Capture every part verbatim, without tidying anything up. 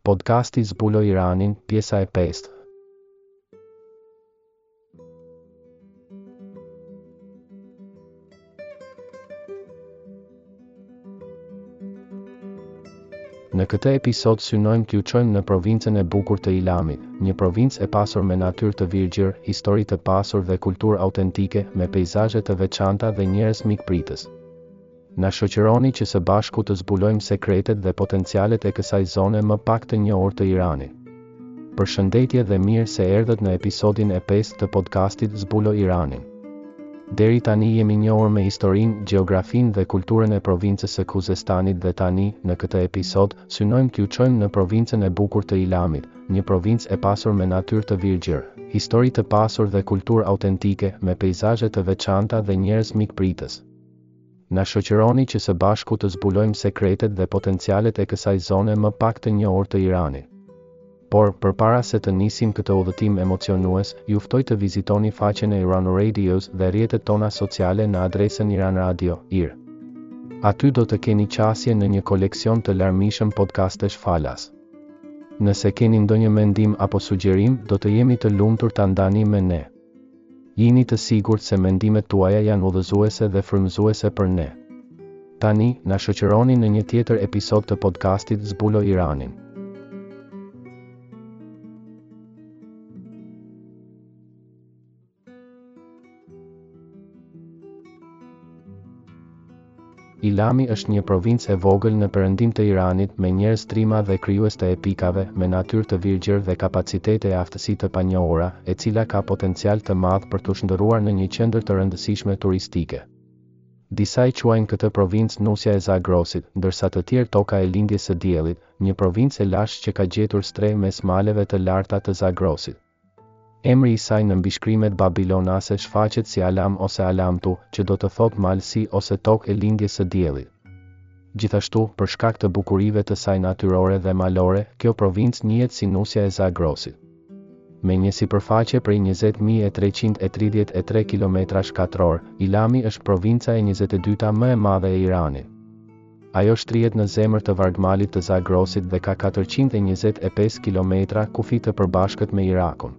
Podcasti Zbulo Iranin, pjesa e pestë. Në këtë episod synojmë t'ju çojmë në provincën e bukur të Ilamit, një provincë e pasur me natyrë të virgjër, histori të pasur dhe kulturë autentike, me peizazhe të veçanta dhe njerëz mikpritës. Na shoqëroni që së bashku të zbulojmë sekretet dhe potencialet e kësaj zone më pak të njohur të Iranit. Përshëndetje dhe mirë se erdhët në episodin e pestë të podcastit Zbulo Iranin. Deri tani jemi njohur me historinë, gjeografinë dhe kulturën e provincës së Khuzestanit dhe tani, në këtë episod, synojmë t'ju çojmë në provincën e bukur të Ilamit, një provincë e pasur me natyrë të virgjër, histori të pasur dhe kulturë autentike, me peizazhe të veçanta dhe njerëz mikpritës. Na shoqëroni që së bashku të zbulojmë sekretet dhe potencialet e kësaj zone më pak të njohur të Iranit. Por, përpara se të nisim këtë udhëtim emocionues, ju ftoj të vizitoni faqen e Iran Radios dhe rrjetet tona sociale në adresën Iran Radio, I R. Aty do të keni qasje në një koleksion të larmishëm podcastesh falas. Nëse keni ndonjë mendim apo sugjerim, do të jemi të lumtur ta ndani me ne. Jini të sigurt se mendimet tuaja janë udhëzuese dhe frymëzuese për ne. Tani, na shoqëroni në një tjetër episod të podcastit Zbulo Iranin. Ilami është një provincë e vogël në perëndim të Iranit me njerëz trima dhe krijues të epikave, me natyrë të virgjër dhe kapacitete e aftësi të panjohura, e cila ka potencial të madh për të shndërruar në një qendër të rëndësishme turistike. Disa i quajnë këtë provincë Nusja e Zagrosit, ndërsa të tjerë Toka e Lindjes së Diellit, një provincë e lashtë që ka gjetur streh mes maleve të larta të Zagrosit. Emri i saj në mbishkrimet babilonase shfaqet si Alam ose Alamtu, që do të thotë malësi ose tokë e lindjes së diellit. Gjithashtu, për shkak të bukurive të saj natyrore dhe malore, kjo provincë njihet si Nusja e Zagrosit. Me një sipërfaqe prej njëzet mijë treqind e tridhjetë e tre kilometra shkatror, Ilami është provinca e njëzet e dyta më e madhe e Iranit. Ajo shtrihet në zemër të vargmalit të Zagrosit dhe ka katërqind e njëzet e pesë kilometra kufi të përbashkët me Irakun.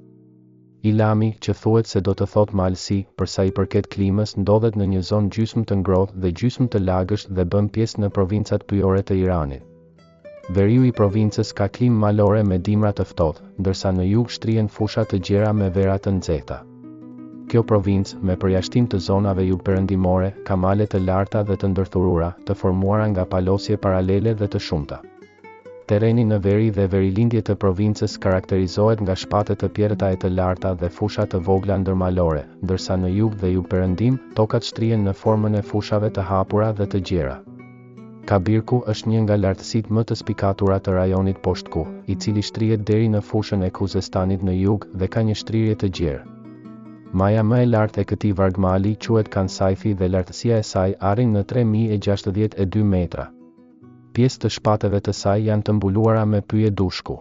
Ilami, që thuhet se do të thotë malësi, për sa i përket klimës, ndodhet në një zonë gjysmë të ngrohtë dhe gjysmë të lagësht dhe bën pjesë në provincat pyjore të Iranit. Veriu i provincës ka klimë malore me dimra të ftohtë, ndërsa në jug shtrihen fusha të gjera me vera të nxehta. Kjo provincë, me përjashtim të zonave jugperëndimore, ka male të larta dhe të ndërthurura, të formuara nga palosje paralele dhe të shumta. Tereni në veri dhe verilindje të provincës karakterizohet nga shpatet të pjerëta e të larta dhe fusha të vogla ndërmalore, ndërsa në jug dhe jugperëndim, tokat shtrihen në formën e fushave të hapura dhe të gjera. Kabirku është një nga lartësitë më të spikatura të rajonit Poshtku, i cili shtrihet deri në fushën e Khuzestanit në jug dhe ka një shtrirje të gjerë. Maja më e lartë e këtij vargmali quhet Kansaifi dhe lartësia e saj arrin në tre mijë e gjashtëdhjetë e dy metra. Pjesë të shpateve të saj janë të mbuluara me pyje dushku.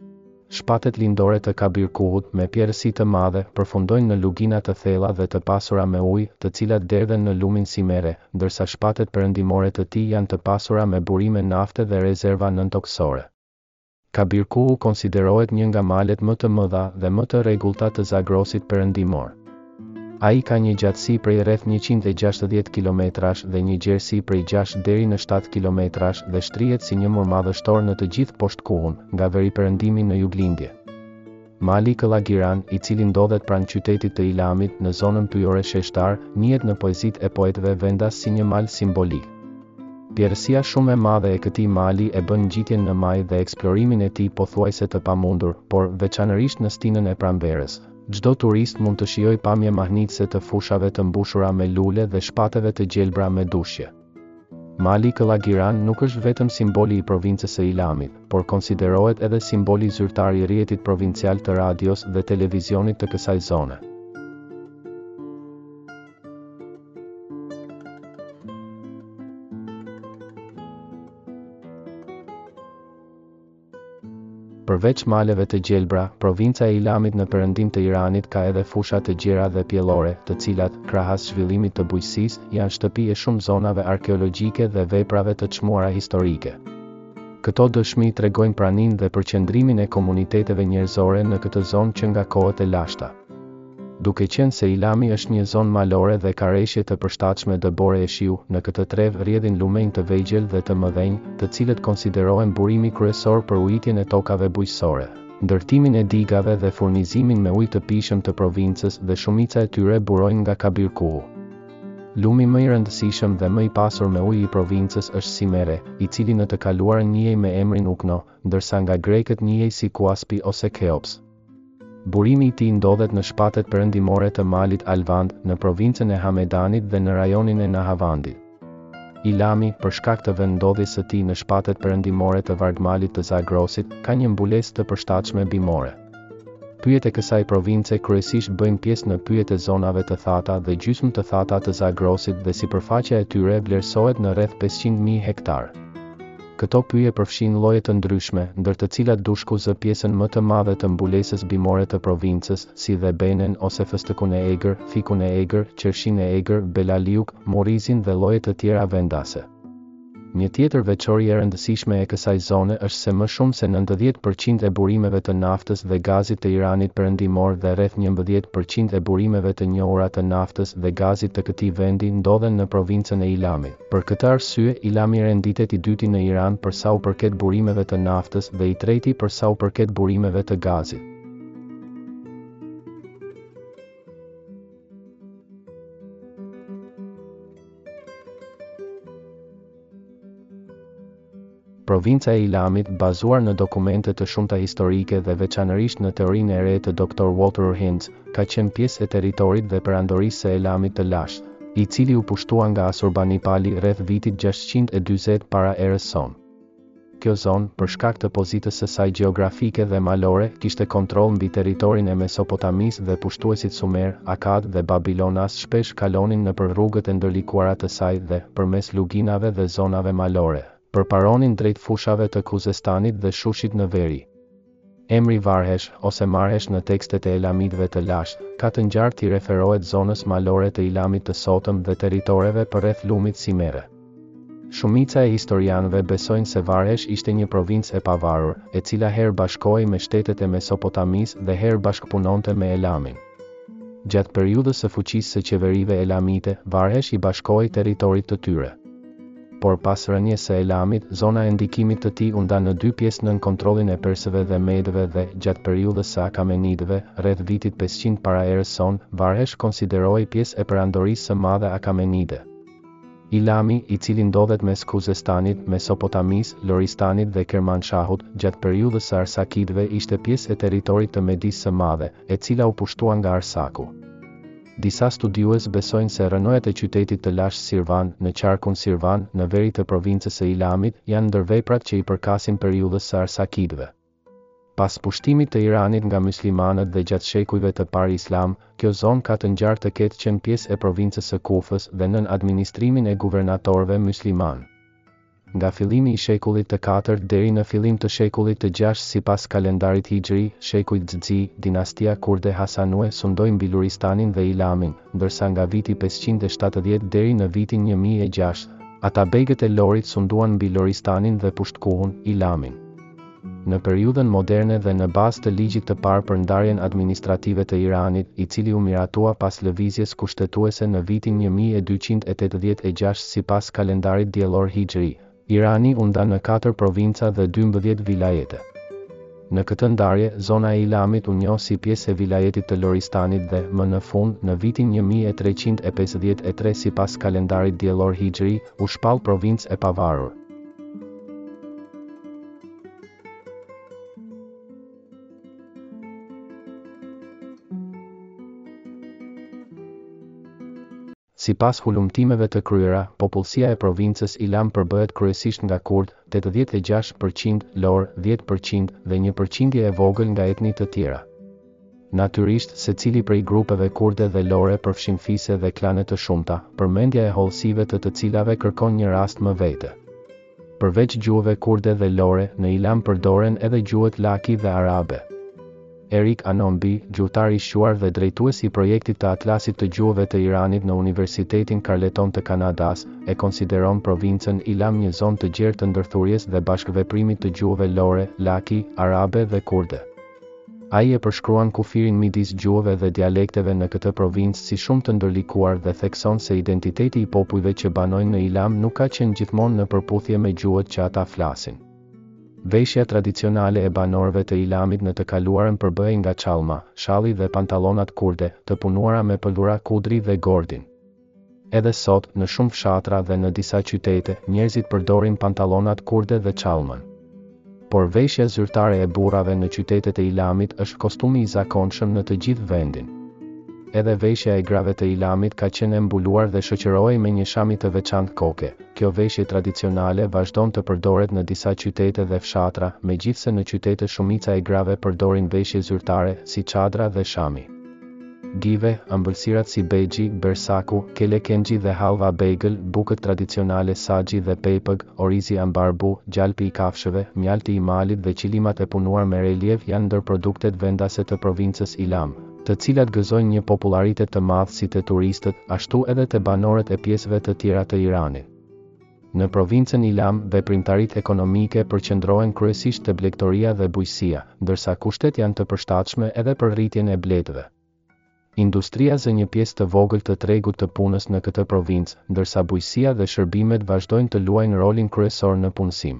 Shpatet lindore të Kabirkuhut, me pjerësi të madhe, përfundojnë në lugina të thella dhe të pasura me ujë, të cilat derdhen në lumin simere, ndërsa shpatet perëndimore të tij janë të pasura me burime nafte dhe rezerva nëntoksore. Kabirkuhu konsiderohet një nga malet më të mëdha dhe më të rregullta të Zagrosit perëndimor. Ai ka një gjatësi prej rreth njëqind e gjashtëdhjetë kilometrash dhe një gjerësi prej gjashtë deri në shtatë kilometrash dhe shtrihet si një mur madhështor në të gjithë Poshtkuhun, nga veriperëndimi në juglindje. Mali Këllagiran, i cili ndodhet pranë qytetit të Ilamit në zonën pyjore sheshtar, njihet në poezitë e poetëve vendas si një mal simbolik. Pjerësia shumë e madhe e këtij mali e bën ngjitjen në maj dhe eksplorimin e tij pothuajse të pamundur, por veçanërisht në stinën e pranverës. Çdo turist mund të shijojë pamje mahnitëse të fushave të mbushura me lule dhe shpateve të gjelbra me dushje. Mali Këllagiran nuk është vetëm simboli i provincës së Ilamit, por konsiderohet edhe simboli zyrtar i rrjetit provincial të radios dhe televizionit të kësaj zone. Përveç maleve të gjelbra, provinca e Ilamit në perëndim të Iranit ka edhe fusha të gjera dhe pjellore, të cilat, krahas zhvillimit të bujqësisë, janë shtëpi e shumë zonave arkeologjike dhe veprave të çmuara historike. Këto dëshmi tregojnë praninë dhe përqendrimin e komuniteteve njerëzore në këtë zonë që nga kohët e lashta. Duke qenë se Ilami është një zonë malore dhe ka rreshje të përshtatshme dëbore e shiu, në këtë trev rrjedhin lumenj të vegjël dhe të mëdhenj, të cilët konsiderohen burimi kryesor për ujitjen e tokave bujqësore, ndërtimin e digave dhe furnizimin me ujë të pishëm të provincës, dhe shumica e tyre burojnë nga Kabirkuhu. Lumi më i rëndësishëm dhe më i pasur me ujë i provincës është Simere, i cili në të kaluarën njihej me emrin Ukno, ndërsa nga grekët njihej si Kuaspi ose Keops. Burimi i tij ndodhet në shpatet perëndimore të malit Alvand, në provincën e Hamedanit dhe në rajonin e Nahavandit. Ilami, për shkak të vendodhjes së tij në shpatet perëndimore të vargmalit të Zagrosit, ka një mbulesë të përshtatshme bimore. Pyjet e kësaj province kryesisht bëjnë pjesë në pyjet e zonave të thata dhe gjysmë të thata të Zagrosit dhe sipërfaqja e tyre vlerësohet në rreth pesëqind mijë hektar. Këto pyje përfshin lloje të ndryshme, ndër të cilat dushku zë pjesën më të madhe të mbulesës bimore të provincës, si dhe benen ose fëstëkun e egër, fikun e egër, qershin e egër, belaliuk, morizin dhe lloje të tjera vendase. Një tjetër veçori e rëndësishme e kësaj zone është se më shumë se nëntëdhjetë përqind e burimeve të naftës dhe gazit të Iranit perëndimor dhe rreth njëmbëdhjetë përqind e burimeve të njohura të naftës dhe gazit të këtij vendi ndodhen në provincën e Ilamit. Për këtë arsye, Ilami renditet i dyti në Iran për sa u përket burimeve të naftës dhe i treti për sa u përket burimeve të gazit. Provinca e Ilamit, bazuar në dokumente të shumta historike dhe veçanërisht në teorinë e re të doktor Walter Hintz, ka qenë pjesë e territorit dhe perandorisë së Elamit të lashtë, i cili u pushtua nga Asurbanipali rreth vitit gjashtëqind e dyzet para erës sonë. Kjo zonë, për shkak të pozitës së saj gjeografike dhe malore, kishte kontroll mbi territorin e Mesopotamisë dhe pushtuesit Sumer, Akad dhe Babilonas shpesh kalonin nëpër rrugët e ndërlikuara të saj dhe, përmes luginave dhe zonave malore, përparonin drejt fushave të Kuzestanit dhe Shushit në veri. Emri Varhesh, ose Marhesh në tekstet e Elamitëve të lashtë, ka të ngjartë i referohet zonës malore të Ilamit të sotëm dhe territoreve përreth lumit Simere. Shumica e historianëve besojnë se Varhesh ishte një provincë e pavarur, e cila herë bashkohej me shtetet e Mesopotamisë dhe herë bashkëpunonte me Elamin. Gjatë periudhës së fuqisë së qeverive elamite, Varhesh i bashkohej territorit të tyre. Por pas rënies së Elamit, zona e ndikimit të tij u nda në dy pjesë nën kontrollin e persëve dhe medëve dhe, gjatë periudhës së Akamenidëve, rreth vitit pesëqind para erës sonë, Varhesh konsiderohej pjesë e perandorisë së madhe Akamenide. Ilami, i cili ndodhet mes Kuzestanit, Mesopotamisë, Loristanit dhe Kermanshahut, gjatë periudhës së Arsakidëve ishte pjesë e territorit të Medisë së Madhe, e cila u pushtua nga Arsaku. Disa studiues besojnë se rënojat e qytetit të lashtë Sirvan, në qarkun Sirvan, në veri të provincës së Ilamit, janë ndër veprat që i përkasin periudhës së Arsakidëve. Pas pushtimit të Iranit nga myslimanët dhe gjatë shekujve të parë Islam, kjo zonë ka të ngjarë të ketë qenë pjesë e provincës së Kufës dhe nën administrimin e guvernatorëve mysliman. Nga fillimi i shekullit të katërt deri në fillim të shekullit të gjashtë sipas kalendarit hijri, shekujt Xixi, dinastia kurde Hasanue sundoi mbi Luristanin dhe Ilamin, ndërsa nga viti pesëqind e shtatëdhjetë deri në vitin një mijë e gjashtë, Atabegët e Lorit sunduan mbi Loristanin dhe Pushtkkuhun, Ilamin. Në periudhën moderne dhe në bazë të ligjit të parë për ndarjen administrative të Iranit, i cili u miratua pas lëvizjes kushtetuese në vitin një mijë e dyqind e tetëdhjetë e gjashtë sipas kalendarit diellor hijri, Irani u nda në katër provinca dhe dymbëdhjetë vilajete. Në këtë ndarje, zona e Ilamit u njoh si pjesë e vilajetit të Loristanit dhe, më në fund, në vitin një mijë e treqind e pesëdhjetë e tre sipas kalendarit diellor hijri, u shpall provincë e pavarur. Sipas hulumtimeve të kryera, popullsia e provincës Ilam përbëhet kryesisht nga Kurd, tetëdhjetë e gjashtë përqind, Lor, dhjetë përqind dhe një përqindje e vogël nga etni të tjera. Natyrisht, secili prej grupeve kurde dhe lore përfshin fise dhe klane të shumta, përmendja e hollësive të të cilave kërkon një rast më vete. Përveç gjuhëve kurde dhe lore, në Ilam përdoren edhe gjuhët laki dhe arabe. Erik Anombi, gjuhëtar i shquar dhe drejtues i projektit të Atlasit të Gjuhëve të Iranit në Universitetin Carleton të Kanadas, e konsideron provincën Ilam një zonë të gjerë të ndërthurjes dhe bashkëveprimit të gjuhëve lore, laki, arabe dhe kurde. Ai e përshkruan kufirin midis gjuhëve dhe dialekteve në këtë provincë si shumë të ndërlikuar dhe thekson se identiteti i popujve që banojnë në Ilam nuk ka qenë gjithmonë në përputhje me gjuhët që ata flasin. Veshja tradicionale e banorëve të Ilamit në të kaluarën përbëhej nga çalma, shalli dhe pantallonat kurde, të punuara me pëllura kudri dhe gordin. Edhe sot, në shumë fshatra dhe në disa qytete, njerëzit përdorin pantallonat kurde dhe çalmën. Por veshja zyrtare e burrave në qytetet e Ilamit është kostumi i zakonshëm në të gjithë vendin. Edhe veshja e grave të Ilamit ka qenë mbuluar dhe shoqërohej me një shami të veçantë koke. Kjo veshje tradicionale vazhdon të përdoret në disa qytete dhe fshatra, megjithse në qytete shumica e grave përdorin veshje zyrtare si çadra dhe shami. Give, ëmbëlsirat si bexhi, bersaku, kelekenxhi dhe halva bagel, bukët tradicionale saxhi dhe pepëg, orizi ambarbu, gjalpi i kafshëve, mjalti i malit dhe qilimat e punuar me relief janë ndër produktet vendase të provincës Ilam, të cilat gëzojnë një popularitet të madh si te turistët, ashtu edhe te banorët e pjesëve të tjera të Iranit. Në provincën Ilam, veprimtaritë ekonomike përqendrohen kryesisht te blegtoria dhe bujqësia, ndërsa kushtet janë të përshtatshme edhe për rritjen e bletëve. Industria zë një pjesë të vogël të tregut të punës në këtë provincë, ndërsa bujqësia dhe shërbimet vazhdojnë të luajnë rolin kryesor në punësim.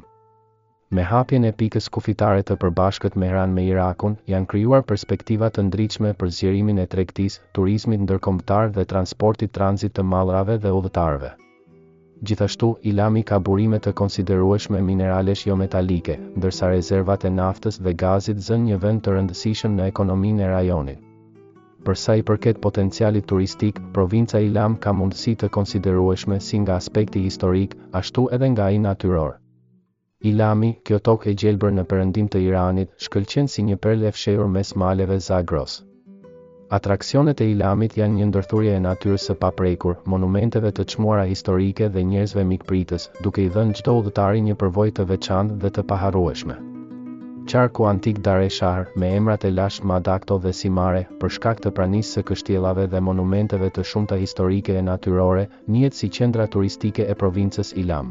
Me hapjen e pikës kufitare të përbashkët Mehran me Irakun, janë krijuar perspektiva të ndritshme për zgjerimin e tregtisë, turizmit ndërkombëtar dhe transportit tranzit të mallrave dhe udhëtarëve. Gjithashtu, Ilami ka burime të konsiderueshme mineralesh jo metalike, ndërsa rezervat e naftës dhe gazit zën një vend të rëndësishëm në ekonominë e rajonit. Për sa i përket potencialit turistik, provinca Ilam ka mundësi të konsiderueshme si nga aspekti historik, ashtu edhe nga ai natyror. Ilami, kjo tokë e gjelbër në perëndim të Iranit, shkëlqen si një perlë e fshehur mes maleve Zagros. Atraksionet e Ilamit janë një ndërthurje e natyrës së paprekur, monumenteve të çmuara historike dhe njerëzve mikpritës, duke i dhënë çdo udhëtari një përvojë të veçantë dhe të paharrueshme. Qarku antik Dare Shahr, me emrat e lashtë Madakto dhe Simare, për shkak të pranisë së kështjellave dhe monumenteve të shumta historike e natyrore, njihet si qendra turistike e provincës Ilam.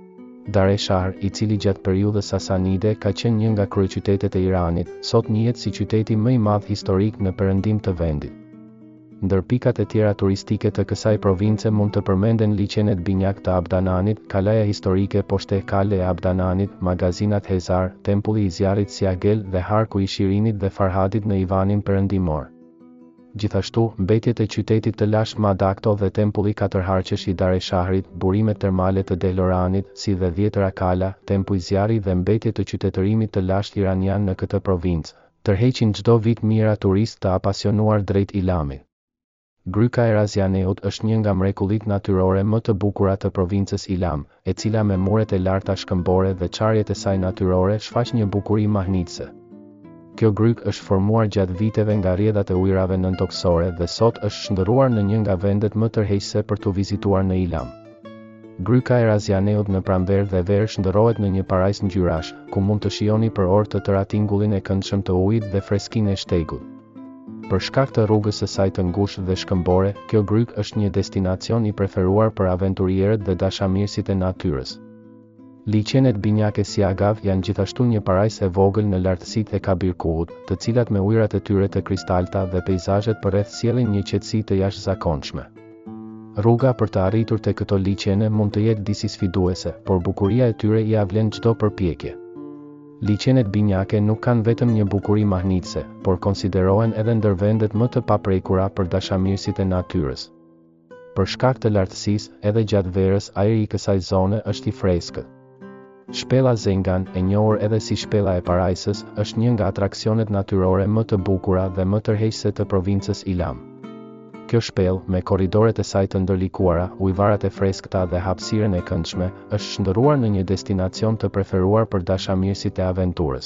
Dare Shahr, i cili gjatë periudhës Sasanide ka qenë një nga kryeqytetet e Iranit, sot njihet si qyteti më i madh historik në perëndim të vendit. Ndër pikat e tjera turistike të kësaj province mund të përmenden liçenet Binjak të Abdananit, kalaja historike poshte Kale e Abdananit, magazinat Hezar, tempulli i zjarrit Siagel dhe harku i Shirinit dhe Farhadit në Ivanin perëndimor. Gjithashtu, mbetjet e qytetit të lashtë Madakto dhe tempulli katërharqesh i Dare Shahrit, burimet termale të Deloranit, si dhe dhjetëra kala, tempu i zjarrit dhe mbetjet të qytetërimit të lashtë iranian në këtë provincë, tërheqin çdo vit mijëra turistë të apasionuar drejt Ilamit. Gryka e Razianeut është një nga mrekullitë natyrore më të bukura të provincës Ilam, e cila me muret e larta shkëmbore dhe çarjet e saj natyrore shfaq një bukuri mahnitëse. Kjo gryk është formuar gjatë viteve nga rrjedhat e ujrave nëntoksore dhe sot është shndërruar në një nga vendet më tërheqëse për tu vizituar në Ilam. Gryka e Razianeut në pranverë dhe verë shndërrohet në një parajs ngjyrash, ku mund të shijoni për orë të tëra tingullin e këndshëm të ujit dhe freskinë e shtegut. Për shkak të rrugës së saj të ngushtë dhe shkëmbore, kjo gryk është një destinacion i preferuar për aventurierët dhe dashamirësit e natyrës. Liçenet Binjak e Siagav janë gjithashtu një parajs e vogël në lartësitë e Kabirkuhut, të cilat me ujërat e tyre të kristalta dhe peizazhet përreth sjellin një qetësi të jashtëzakonshme. Rruga për të arritur te këto liçene mund të jetë disi sfiduese, por bukuria e tyre ia vlen çdo përpjekje. Liçenet binjake nuk kanë vetëm një bukuri mahnitëse, por konsiderohen edhe ndër vendet më të paprekura për dashamirësit e natyrës. Për shkak të lartësisë, edhe gjatë verës ajri i kësaj zone është i freskët. Shpella Zengan, e njohur edhe si shpella e parajsës, është një nga atraksionet natyrore më të bukura dhe më tërheqëse të provincës Ilam. Kjo shpellë, me korridoret e saj të ndërlikuara, ujvarat e freskëta dhe hapësirën e këndshme, është shndërruar në një destinacion të preferuar për dashamirësit e aventurës.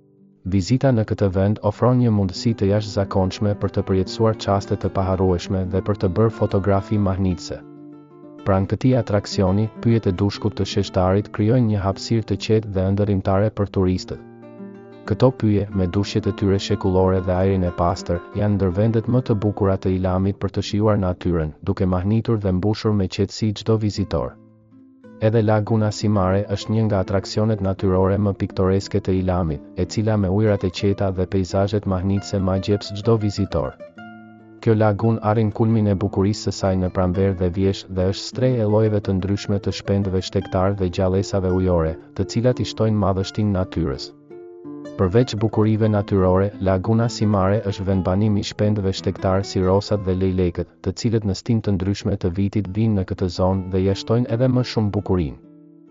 Vizita në këtë vend ofron një mundësi të jashtëzakonshme për të përjetësuar çaste të paharrueshme dhe për të bërë fotografi mahnitëse. Pranë këtij atraksioni, pyjet e dushkut të sheshtarit krijojnë një hapësirë të qetë dhe ëndërrimtare për turistët. Këto pyje, me dushjet e tyre shekullore dhe ajrin e pastër, janë ndër vendet më të bukura të Ilamit për të shijuar natyrën, duke mahnitur dhe mbushur me qetësi çdo vizitor. Edhe Laguna Simare është një nga atraksionet natyrore më piktoreske të Ilamit, e cila me ujërat e qeta dhe peizazhet mahnitse ma gjeps çdo vizitor. Kjo lagun arrin kulmin e bukurisë së saj në pranverë dhe vjesh dhe është strej e llojeve të ndryshme të shpendëve shtektar dhe gjallësave ujore, të cilat i shtojnë madhështinë natyrës. Përveç bukurive natyrore, Laguna Simare është vendbanim i shpendëve shtektar si rosat dhe lejlekët, të cilët në stin të ndryshme të vitit vinë në këtë zonë dhe ja shtojnë edhe më shumë bukurinë.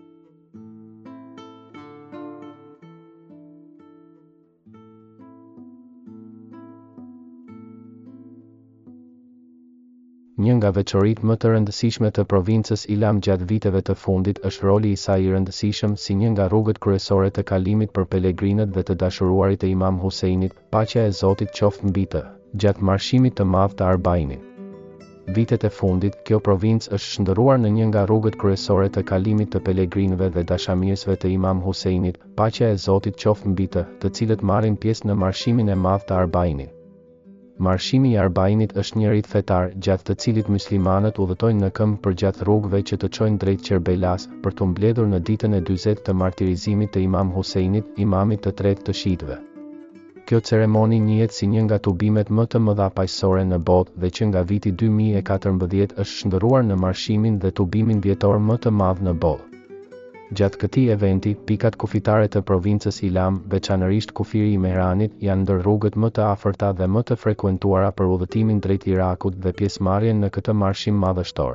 Një nga veçoritë më të rëndësishme të provincës Ilam gjatë viteve të fundit është roli i saj i rëndësishëm si një nga rrugët kryesore të kalimit për pelegrinët dhe të dashuruarit e Imam Huseinit, paqja e Zotit qoftë mbi të, gjatë marshimit të madh të Arbainit. Vitet e fundit, kjo provincë është shndërruar në një nga rrugët kryesore të kalimit të pelegrinëve dhe dashamirësve të Imam Huseinit, paqja e Zotit qoftë mbi të, të cilët marrin pjesë në marshimin e madh të Arbainit. Marshimi i Arbainit është një rit fetar, gjatë të cilit muslimanët udhëtojnë në këmbë përgjath rrugëve që të çojnë drejt Qerbelas, për të mbledhur në ditën e dyzet të martirizimit të Imam Huseinit, imamit të tretë të shitëve. Kjo ceremoni njihet si një nga tubimet më të mëdha paqësore në botë dhe që nga viti dy mijë e katërmbëdhjetë është shndërruar në marshimin dhe tubimin vjetor më të madh në botë. Gjatë këtij eventi, pikat kufitare të provincës Ilam, veçanërisht kufiri i Mehranit, janë ndër rrugët më të afërta dhe më të frekuentuara për udhëtimin drejt Irakut dhe pjesëmarrjen në këtë marshim madhështor.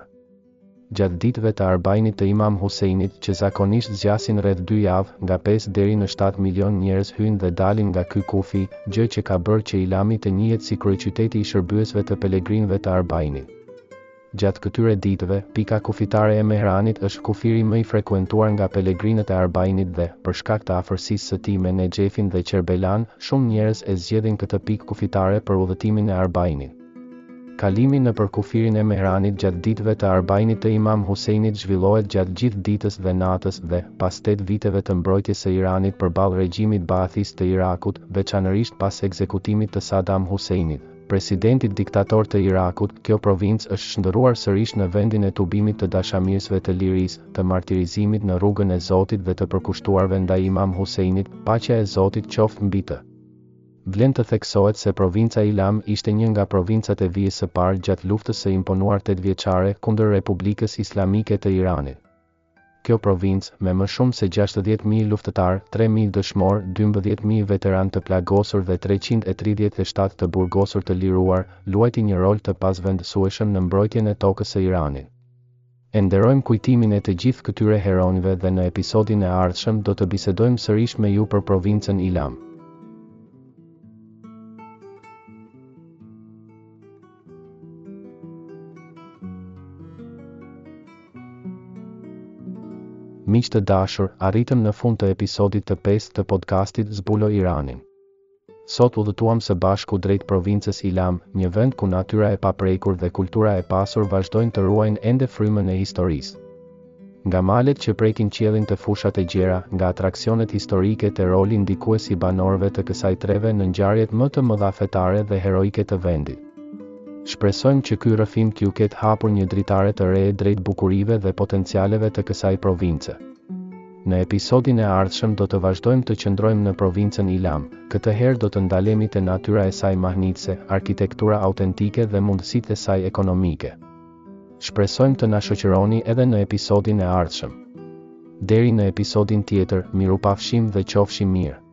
Gjatë ditëve të Arbainit të Imam Huseinit, që zakonisht zgjasin rreth dy javë, nga pesë deri në shtatë milion njerëz hyjnë dhe dalin nga ky kufi, gjë që ka bërë që Ilami të njihet si kryeqyteti i shërbyesve të pelegrinëve të Arbainit. Gjatë këtyre ditëve, pika kufitare e Mehranit është kufiri më i frekuentuar nga pelegrinët e Arbainit dhe, për shkak të afërsisë së tij me Nexhefin dhe Qerbelan, shumë njerëz e zgjedhin këtë pikë kufitare për udhëtimin e Arbainit. Kalimi nëpër kufirin e Mehranit gjatë ditëve të Arbainit të Imam Huseinit zhvillohet gjatë gjithë ditës dhe natës dhe, pas tetë viteve të mbrojtjes së Iranit përballë regjimit Baathist të Irakut, veçanërisht pas ekzekutimit të Saddam Huseinit, presidentit diktator të Irakut, kjo provincë është shndërruar sërish në vendin e tubimit të dashamirësve të lirisë, të martirizimit në rrugën e Zotit dhe të përkushtuarve ndaj Imam Huseinit, paqja e Zotit qoftë mbi të. Vlen të theksohet se provinca Ilam ishte një nga provincat e vijës së parë gjatë luftës së imponuar tetëvjeçare kundër Republikës Islamike të Iranit. Kjo provincë, me më shumë se gjashtëdhjetë mijë luftëtar, tre mijë dëshmor, dymbëdhjetë mijë veteran të plagosur dhe treqind e tridhjetë e shtatë të burgosur të liruar, luajti një rol të pasvendësueshëm në mbrojtjen e tokës së Iranit. E nderojmë kujtimin e të gjithë këtyre heronjve dhe në episodin e ardhshëm do të bisedojmë sërish me ju për provincën Ilam. Miq të dashur, arritëm në fund të episodit të pestë të podcastit Zbulo Iranin. Sot udhëtuam së bashku drejt provincës Ilam, një vend ku natyra e paprekur dhe kultura e pasur vazhdojnë të ruajnë ende frymën e historisë. Nga malet që prekin qiellin të fushat e gjera, nga atraksionet historike të roli ndikues i banorëve të kësaj treve në ngjarjet më të mëdha fetare dhe heroike të vendit. Shpresojmë që ky rrëfim t'ju ketë hapur një dritare të re drejt bukurive dhe potencialeve të kësaj province. Në episodin e ardhshëm do të vazhdojmë të qëndrojmë në provincën Ilam, këtë herë do të ndalemi te natyra e saj mahnitse, arkitektura autentike dhe mundësitë e saj ekonomike. Shpresojmë të na shoqëroni edhe në episodin e ardhshëm. Deri në episodin tjetër, mirupafshim dhe qofshim mirë.